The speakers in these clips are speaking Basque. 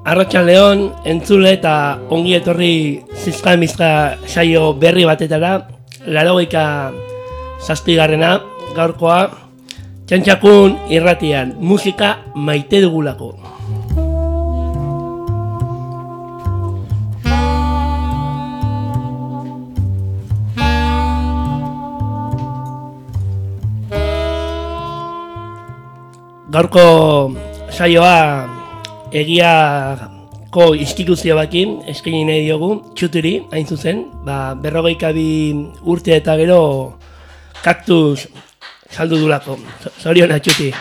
Arratsaldeon, entzule eta ongi etorri zizka saio berri batetara, 87. Gaurkoa, Txantxakun irratian, musika maite dugulako. Gaurko saioa egiako instituzio bakin eskaini nahi diogu, Txuturi, hain zuzen, 42 urte eta gero kaktus saldu dulako. Zoriona, Txuti.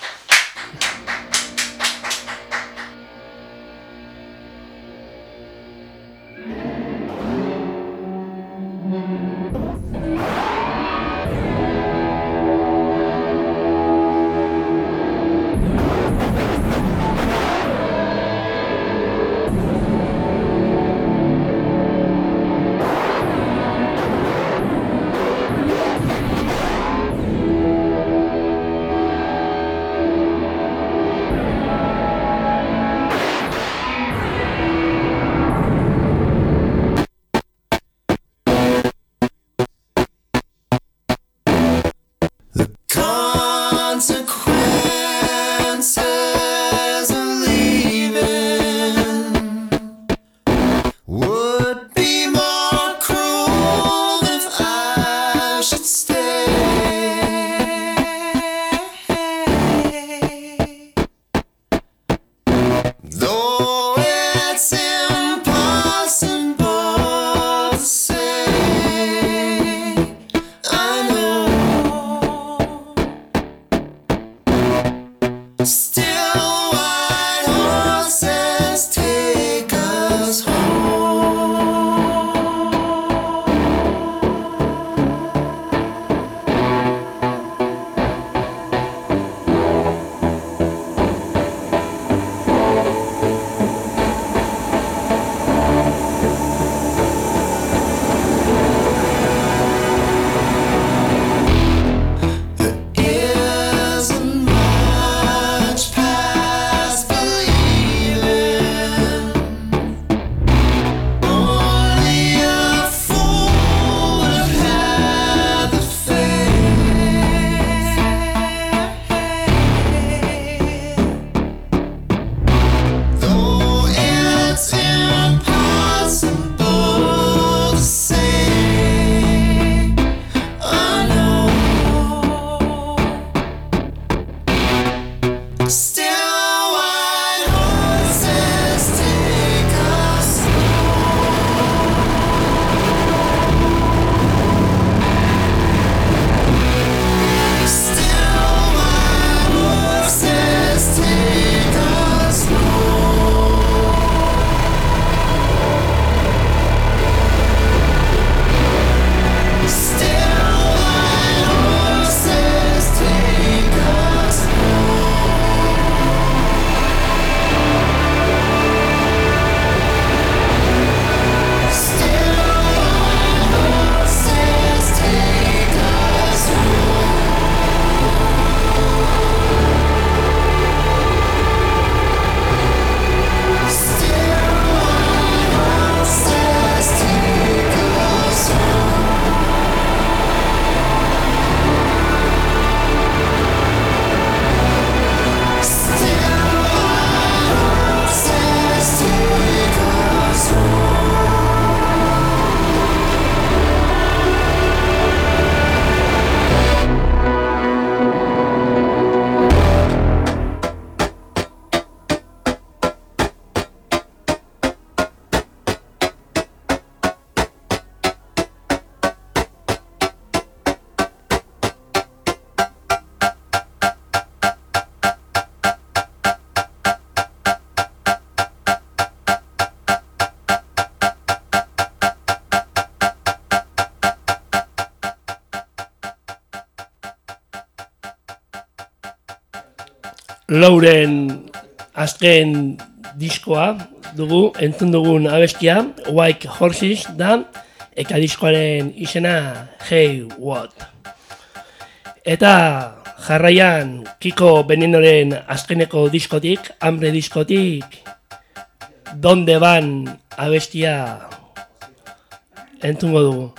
Lauren azken diskoa dugu, entzun dugun abestia, White Horses da, eta diskoaren izena Hey What. Eta jarraian Kiko Venenoren azkeneko diskotik, Hambre diskotik, Donde van abestia entzungo dugu.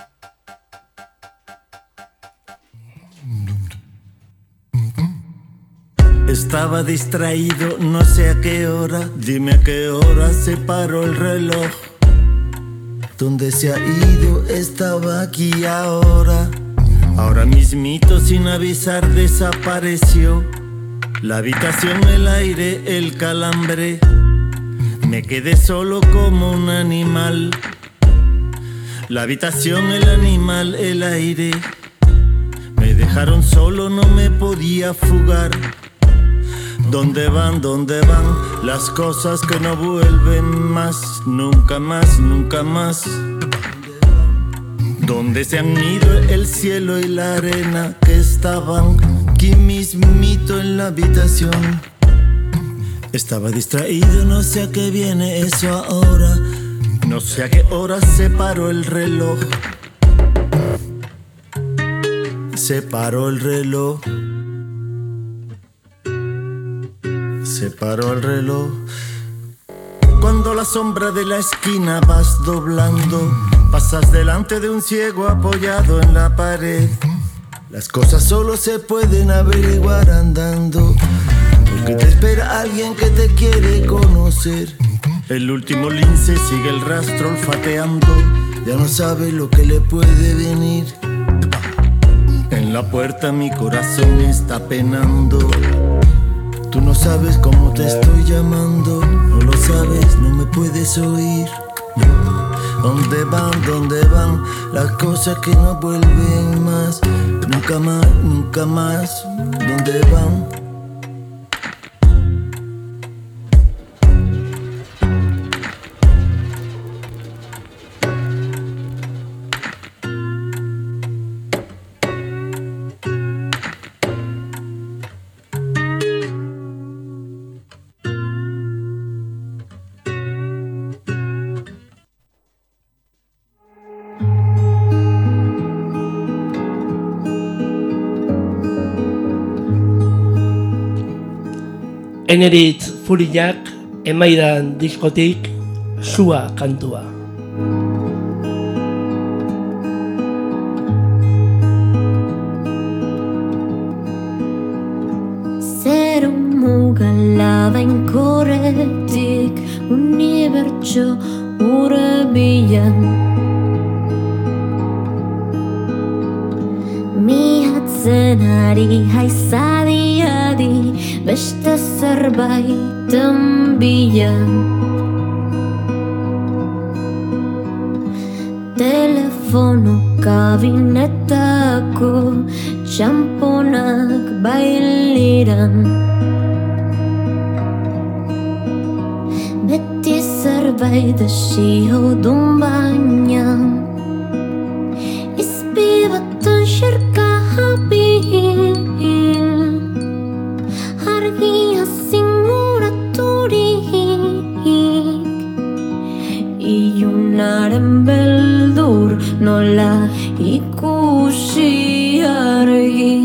Estaba distraído, no sé a qué hora, dime a qué hora se paró el reloj. ¿Dónde se ha ido? Estaba aquí ahora. Ahora mismito sin avisar desapareció. La habitación, el aire, el calambre. Me quedé solo como un animal. La habitación, el animal, el aire. Me dejaron solo, no me podía fugar. ¿Dónde van las cosas que no vuelven más? Nunca más, nunca más. ¿Dónde se han ido el cielo y la arena que estaban aquí mismito en la habitación? Estaba distraído, no sé a qué viene eso ahora. No sé a qué hora se paró el reloj. Se paró el reloj. Se paró el reloj. Cuando la sombra de la esquina vas doblando, pasas delante de un ciego apoyado en la pared. Las cosas solo se pueden averiguar andando, porque te espera alguien que te quiere conocer. El último lince sigue el rastro olfateando, ya no sabe lo que le puede venir. En la puerta mi corazón está penando. Tú no sabes cómo te estoy llamando, no lo sabes, no me puedes oír. ¿Dónde van las cosas que no vuelven más? Nunca más, nunca más. ¿Dónde van? Eneritz Furiak emaidan diskotik Sua kantua. Zero mugala bainkorretik unibertso hurbilan. Mihatzen ari haizadi-adi beste zerbaiten bilan. Telefono kabinetako txamponak bailiran. Beti zerbait desio dun baina izpi baten xerka habil. Argia zinguraturik ilunaren beldur nola ikusi argi.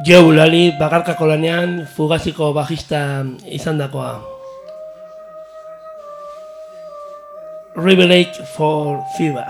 Joe Lali bakarkako lanean Fugaziko bajista izandakoa. River Lake for Fever.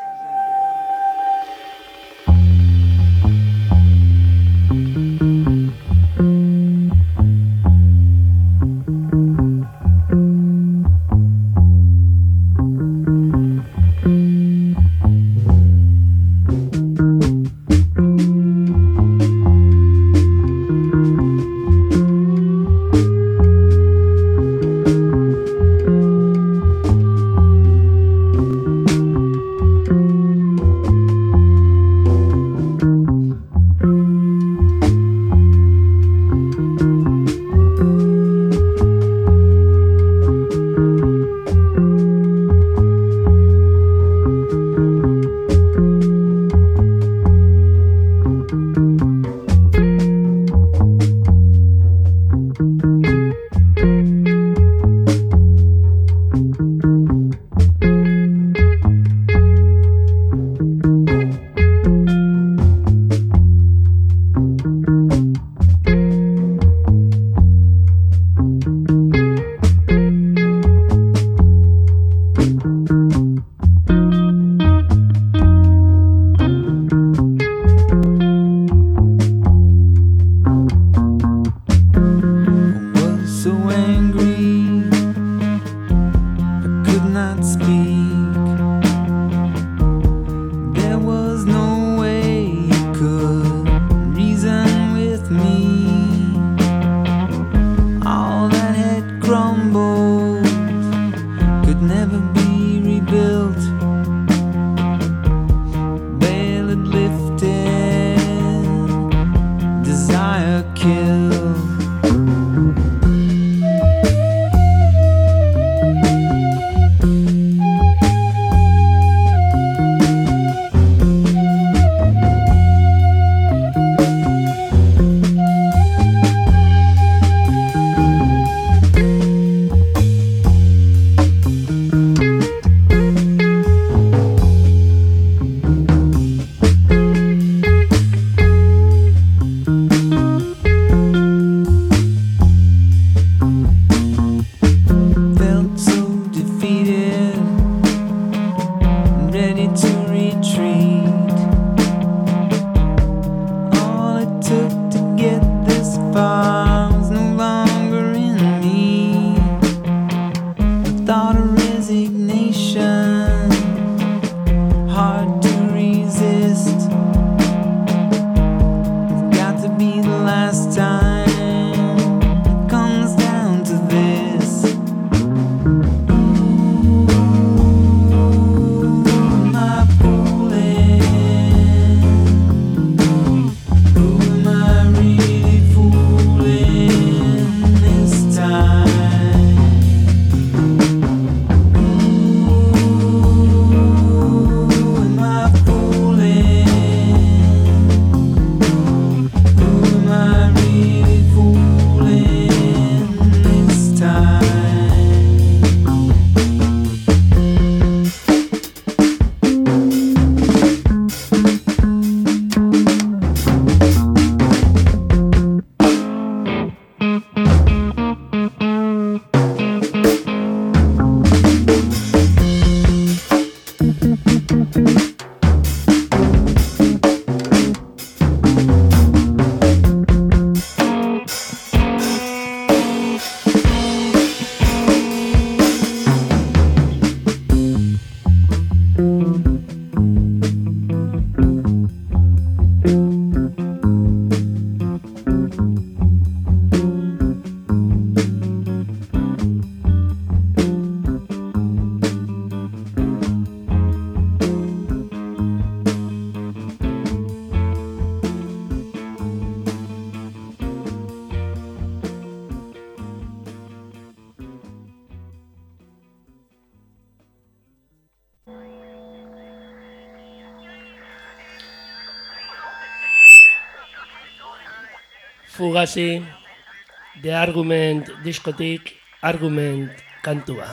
Fugazi, The Argument diskotik, Argument kantua.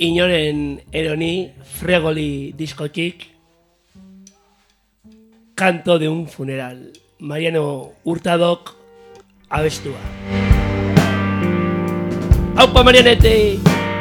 inoren eroni Fregoli diskotik Canto de un funeral. Mariano Hurtadok abestua. ¡Aupa, Marianete!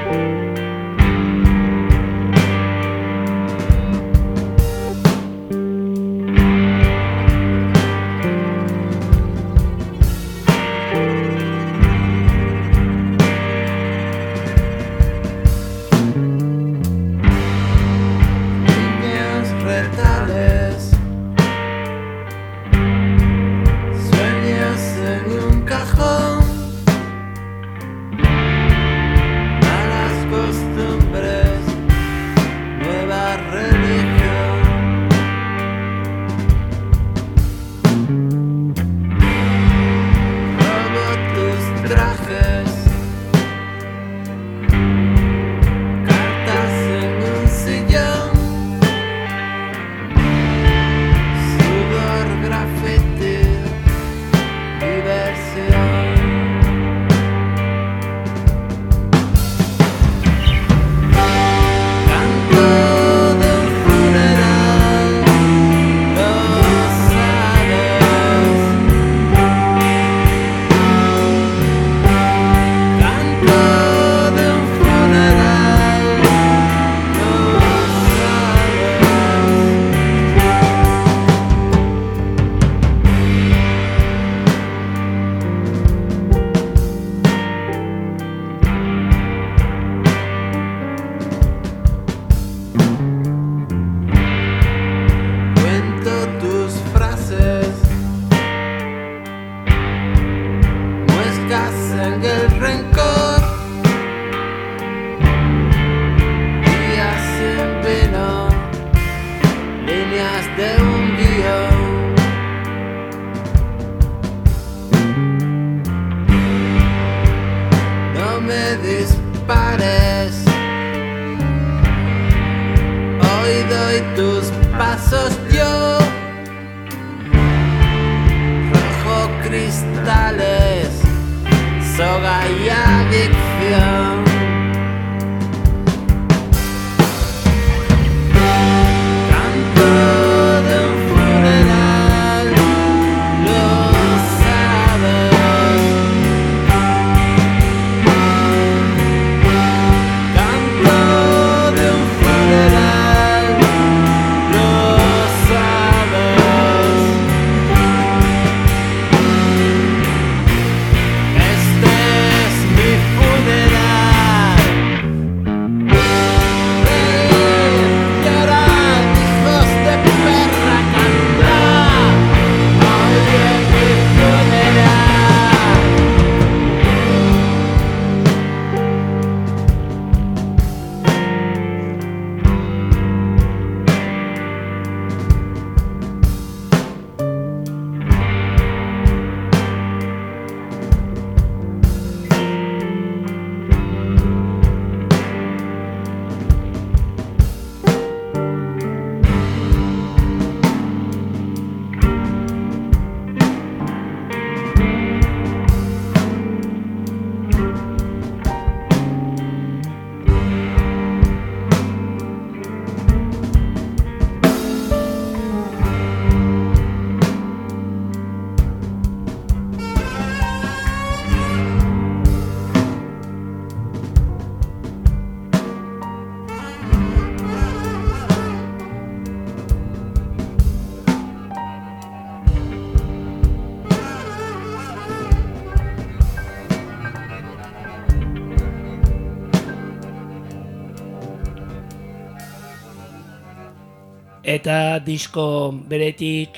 Eta disko beretik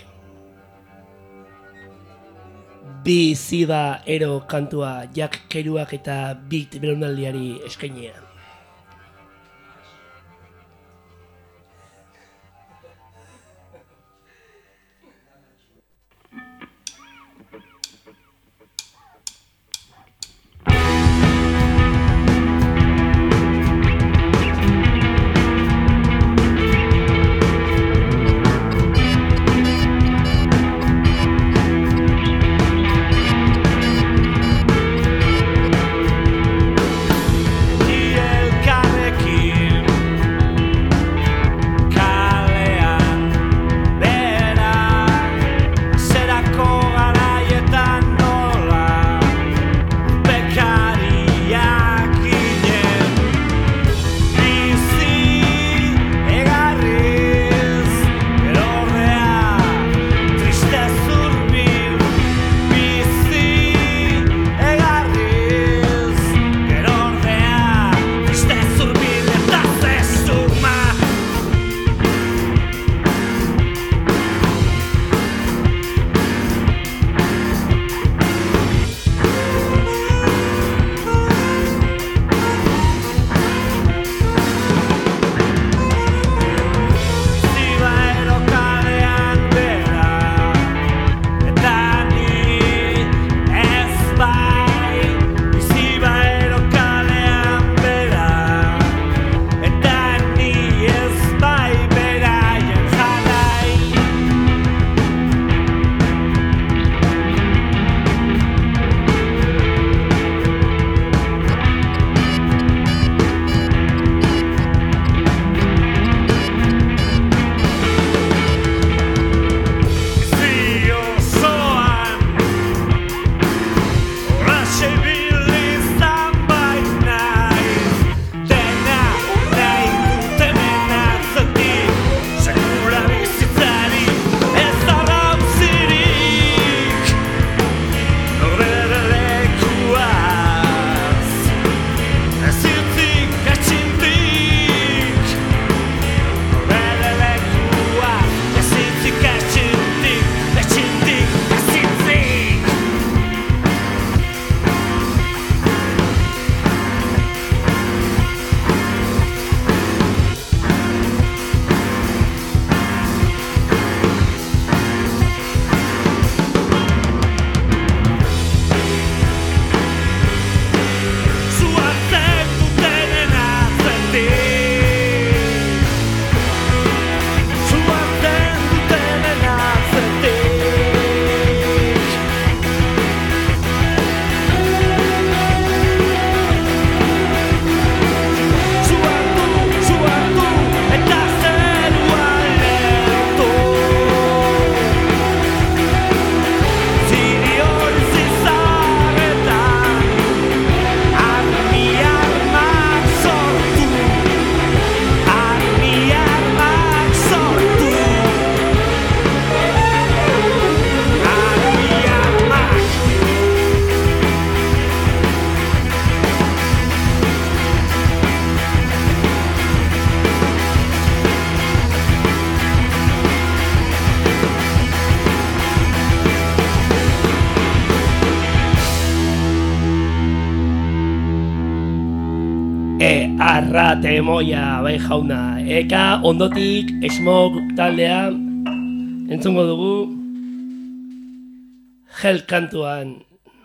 bi zida ero kantua Jack Kerouak eta Beat belaunaldiari eskainia. Yeah. Arrate moia bai jauna. Eka ondotik Smoke taldea entzungo dugu Hell kantuan.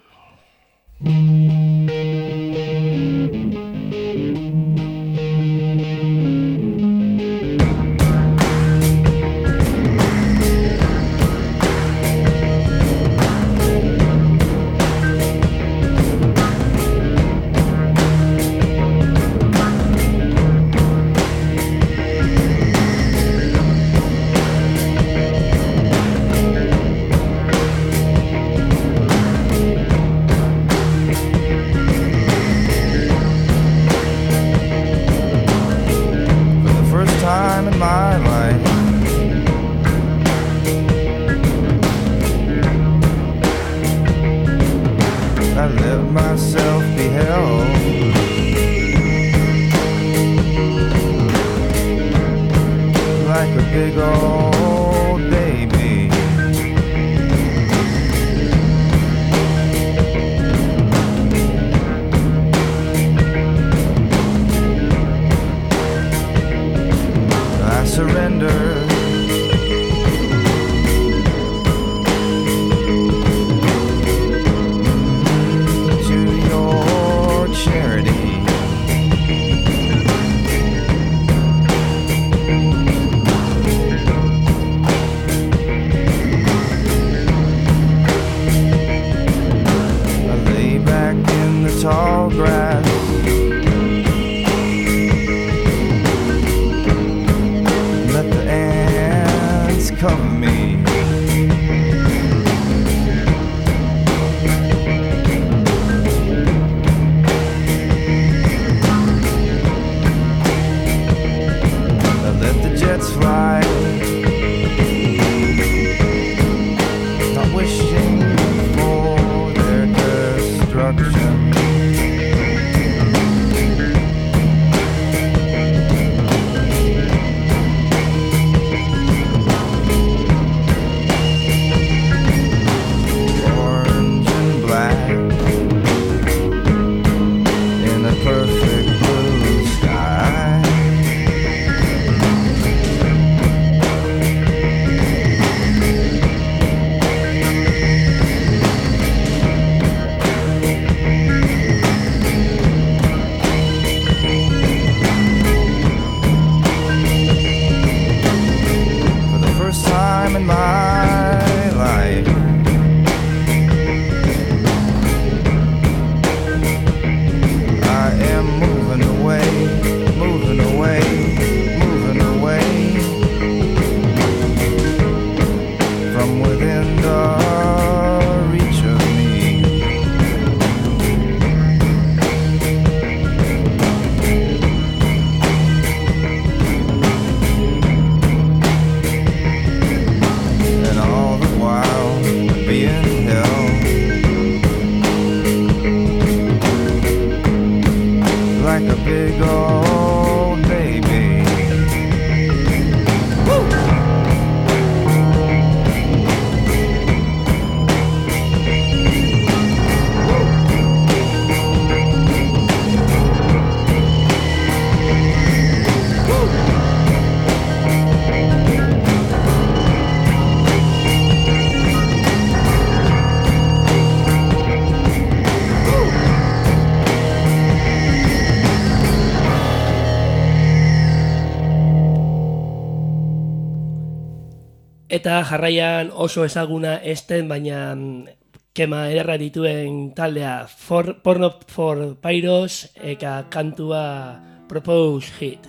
Eta jarraian oso ezaguna esten, baina kema ederra dituen taldea Porno for Pyros eka kantua Propose Hit.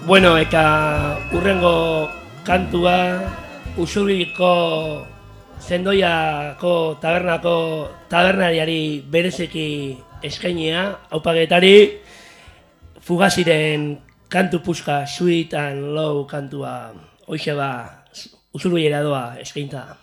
Bueno, eka urrengo kantua Usurbiliko Zendoiako tabernariari berezeki eskainia, aupagetari Fugaziren kantu puska Sweet and Low kantua hoxe ba Usurbilera doa eskaintza.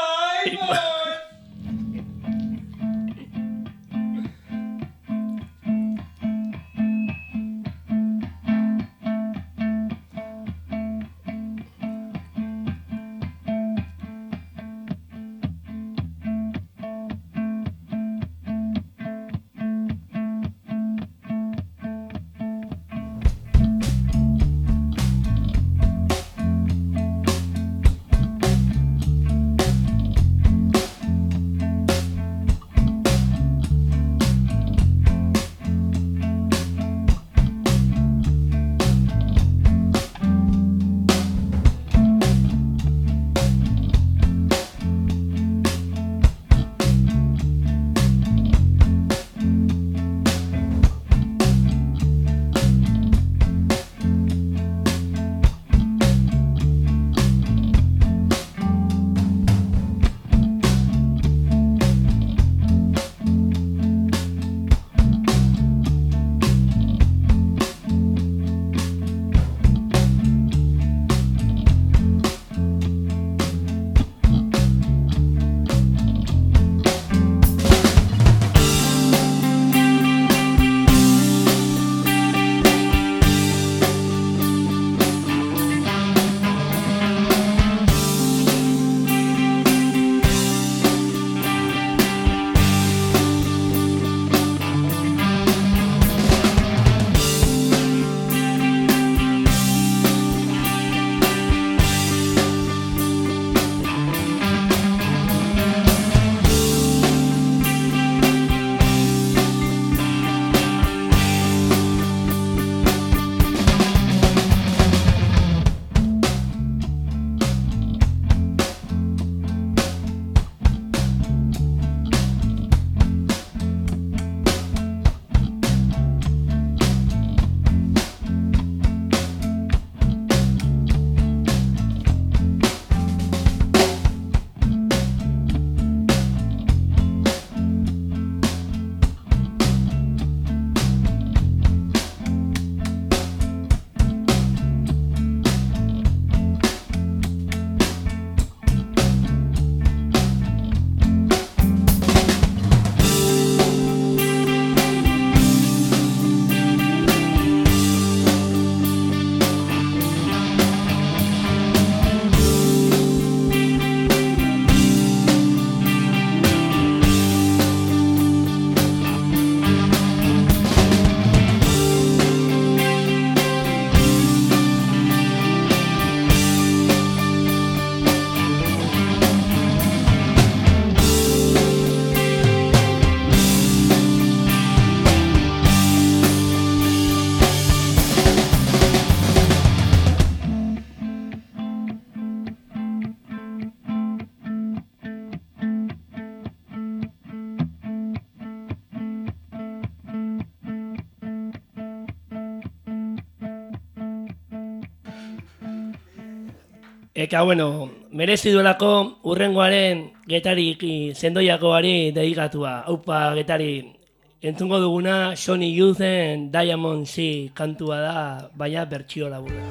Eka, bueno, merezi duelako urrengoaren Getari Zendoiakoari dedicatua. Aupa, Getari, entzungo duguna Sony Youthen Diamond Sea kantua da, baina bertsio laburra.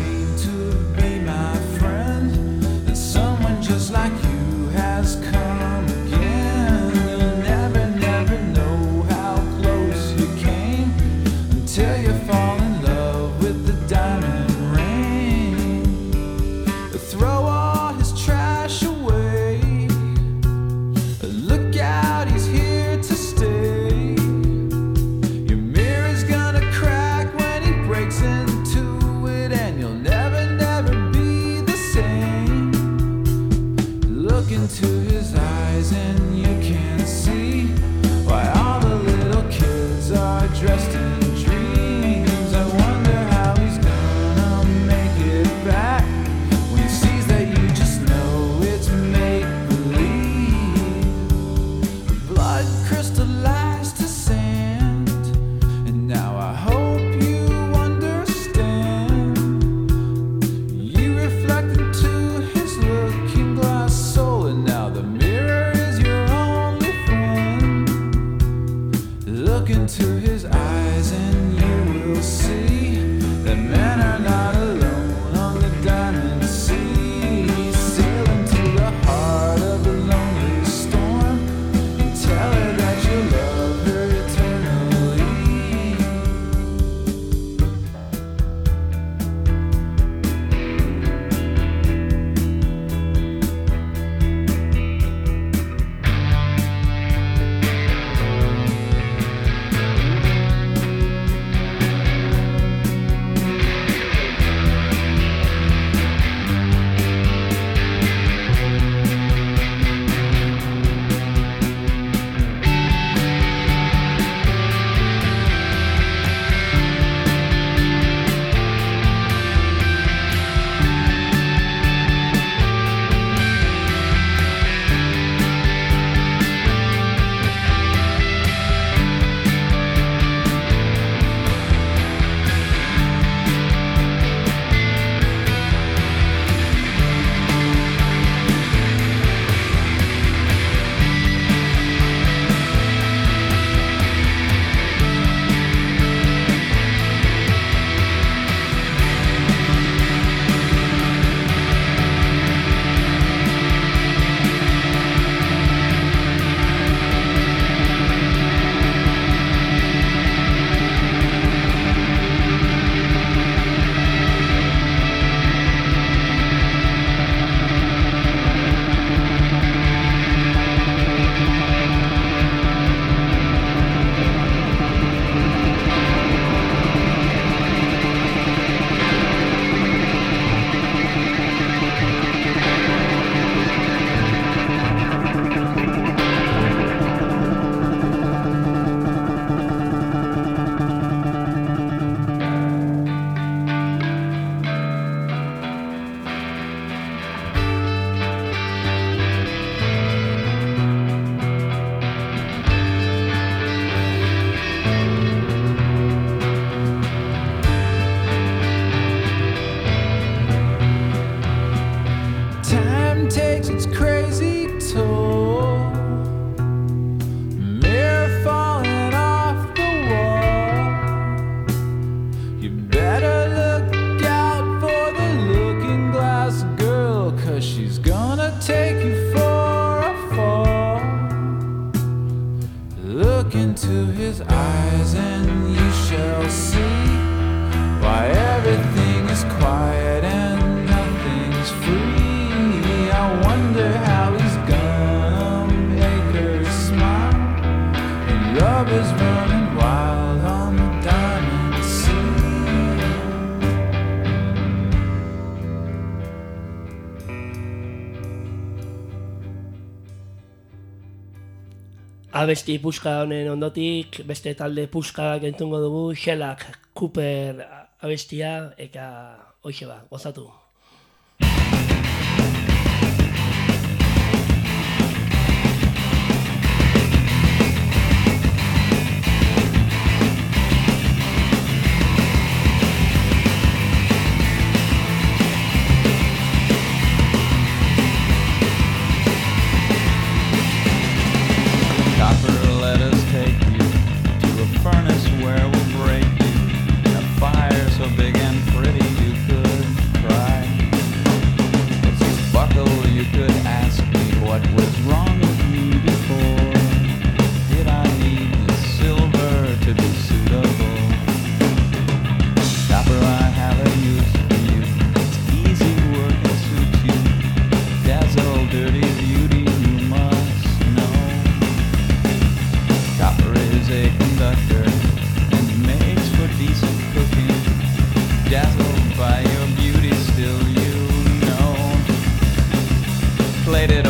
Just like you has come. Look into his eyes and you can see why all the little kids are dressed in dreams. I wonder how he's gonna make it back when he sees that you just know it's make-believe. Blood crystallized to sand, and now I hope you understand. You reflect into his looking glass soul, and now the mirror is your only friend. Look into his eyes and you will see that men are not alone on the diamond sea. Sail into the heart of a lonely storm and tell her that you love her eternally. Time takes its crazy toll. Mirror falling off the wall. You better look out for the looking glass girl, 'cause she's gonna take you for a fall. Look into his eyes and you shall see why everything is quiet and nothing's free. I wonder how he's gonna make her smile. And love is running wild on the diamond sea. Abesti puska honen ondotik, beste talde puskak entzungo dugu, Shellac Cooper abestia, eta hoxe ba, gozatu. Copper, let us take you to a furnace where we'll break you in a fire so big and pretty you could cry.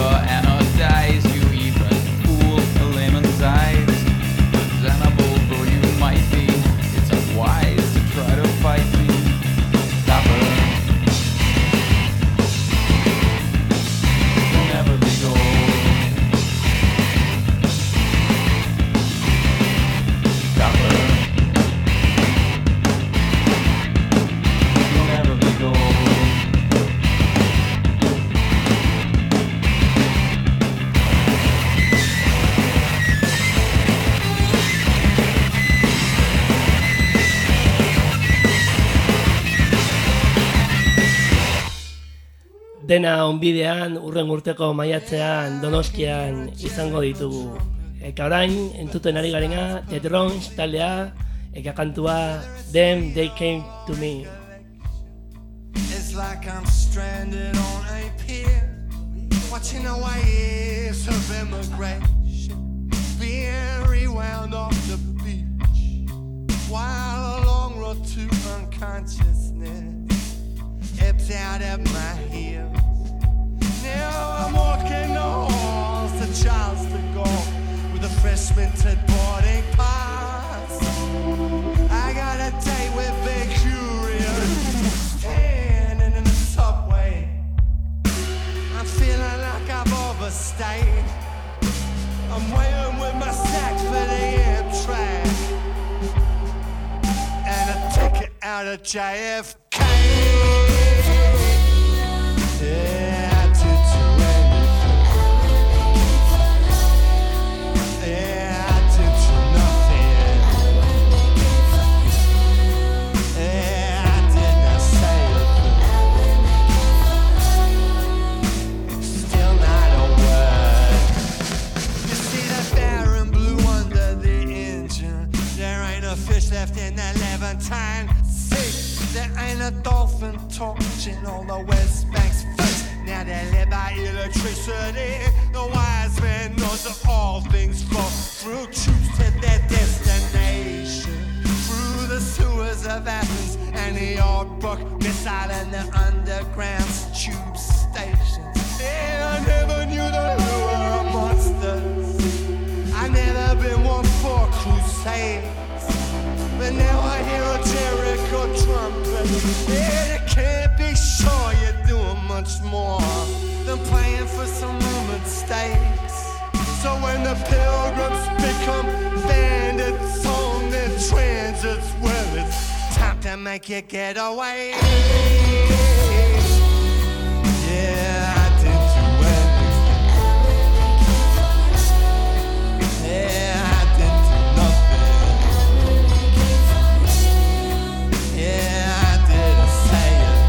anodize, you even fool a layman's eyes. Presentable though you might be, it's unwise to try to fight me. Copper, you'll never be gold. Copper, you'll never be gold. Dena onbidean, urren urteko maiatzean, Donostian izango ditugu. Eka orain, entzuten ari garena, The Drones taldea, eka kantua, Them They Came to Me. It's like I'm stranded on a pier, watching the waves of immigration being rewound off the beach, while a long road to unconsciousness ebbs out at my heels. Now I'm walking the halls to Charles de Gaulle with a fresh minted boarding pass. I got a date with Big Curious, standing in the subway. I'm feeling like I've overstayed. I'm waiting with my sack for the Amtrak and a ticket out of JFK. Yeah, I did do anything. Yeah, I did do nothing. Yeah, I did not say a thing. Still not a word. You see that barren blue under the engine. There ain't a fish left in that Levantine sea. There ain't a dolphin torching all the West Bank's fish. Now they live by electricity. The wise man knows that all things flow through troops to their destination. Through the sewers of Athens and the old Brook missile and the underground tube stations. Yeah, I never knew the lure of monsters. I never been one for crusades. But now I hear a Jericho trumpet. Yeah, you can't be sure you're doing much more than playing for some rumored stakes. So when the pilgrims become bandits on their transits, well, it's time to make your getaway. Yeah, I did do anything. Yeah, I did do nothing. Yeah, I didn't say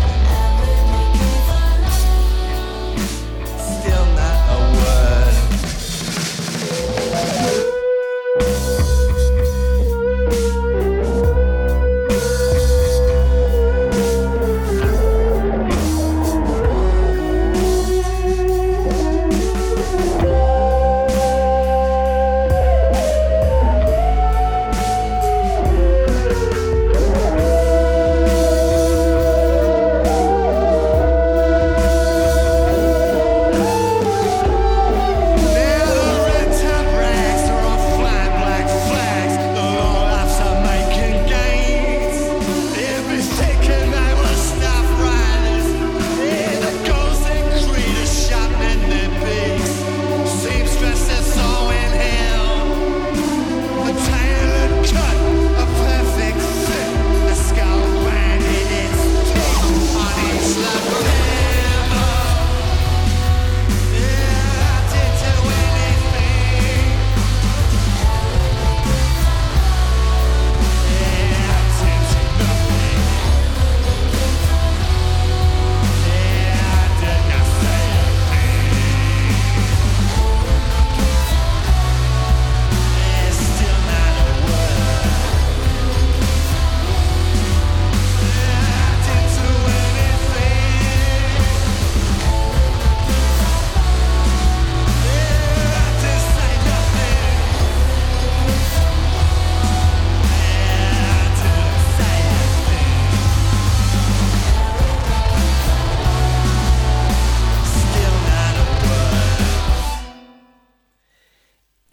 it. Still not a word.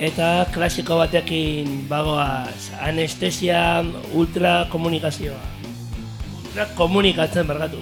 Eta klasiko batekin bagoaz, anestesia ultrakomunikazioa. Ultrakomunikatzen bergatu.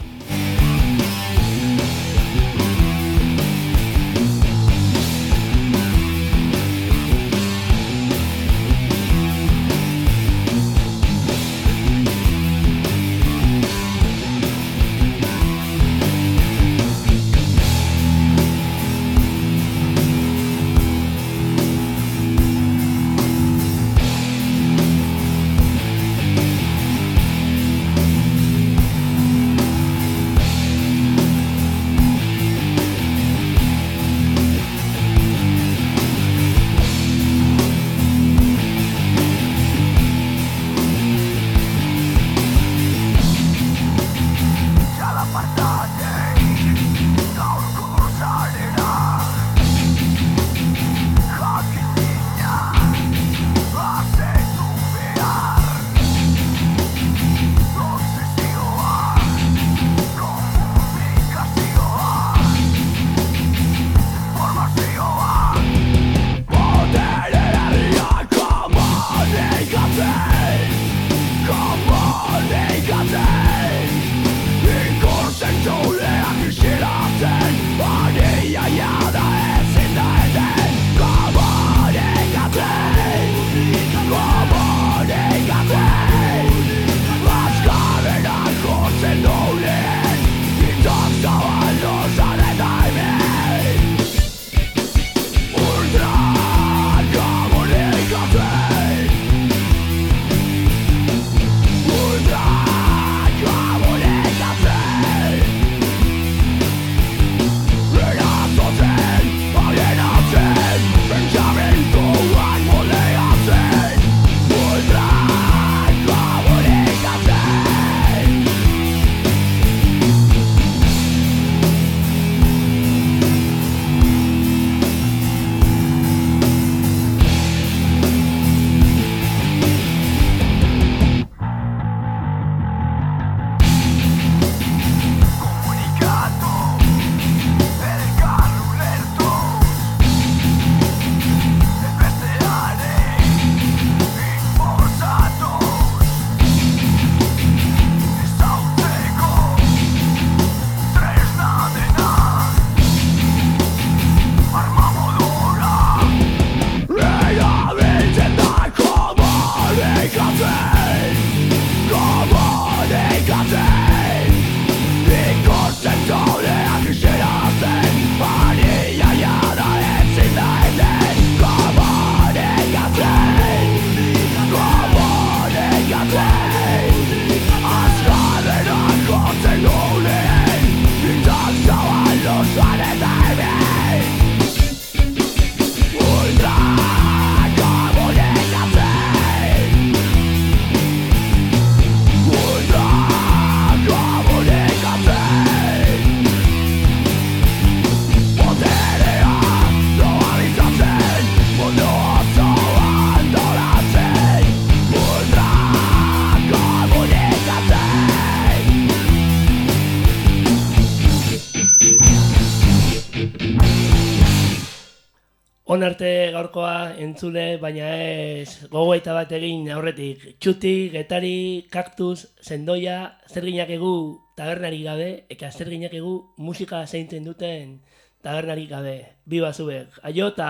On arte gaurkoa entzule, baina ez gogoeta bat egin aurretik. Txuti, getari, kaktus, sendoia, zer ginakegu tabernarik gabe, eta zer ginakegu musika zeintzen duten tabernarik gabe. Biba zuek. Aio eta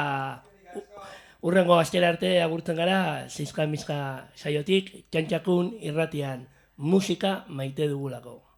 urrengo astera arte agurtzen gara, zizka mizka saiotik, txantxakun irratian. Musika maite dugulako.